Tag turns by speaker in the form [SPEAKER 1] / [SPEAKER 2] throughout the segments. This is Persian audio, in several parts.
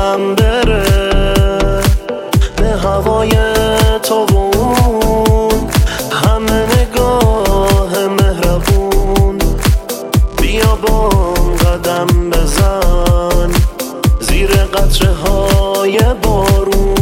[SPEAKER 1] یادم بره به هوای تو و اون همه نگاه مهربون. بیا بام قدم بزن زیر قطره های بارون.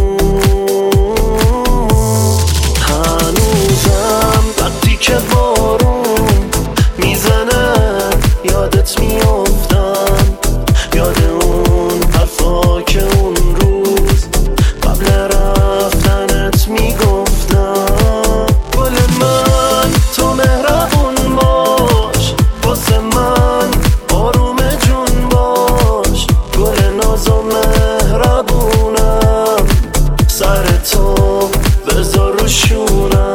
[SPEAKER 1] هنوزم وقتی که بارون میزنه یادت میافتم، یاد اون حرفا که اون روز قبل رفتنت میگفتم. گل من تو مهربون باش واسه من، آروم جون باش، گل ناز و مهربونم، سر تو بذار رو شونم.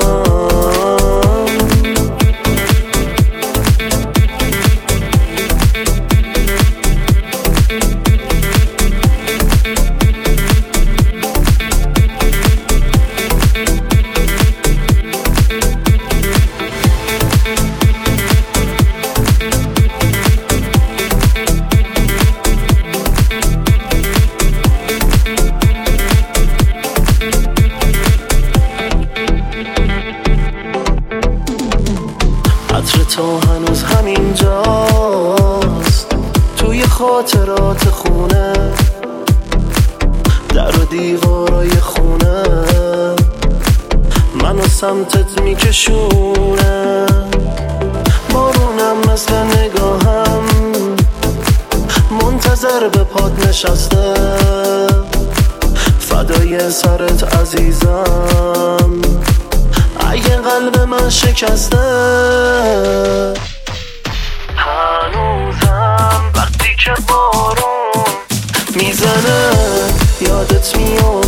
[SPEAKER 1] عطر تو هنوز همینجاست توی خاطرات خونه، در و دیوارای خونه منو سمتت میکشونه. بارونم مثل نگاهم منتظر به پات نشسته، فدای سرت عزیزم اگه قلب من شکسته. هنوزم وقتی که بارون میزنه یادت میاد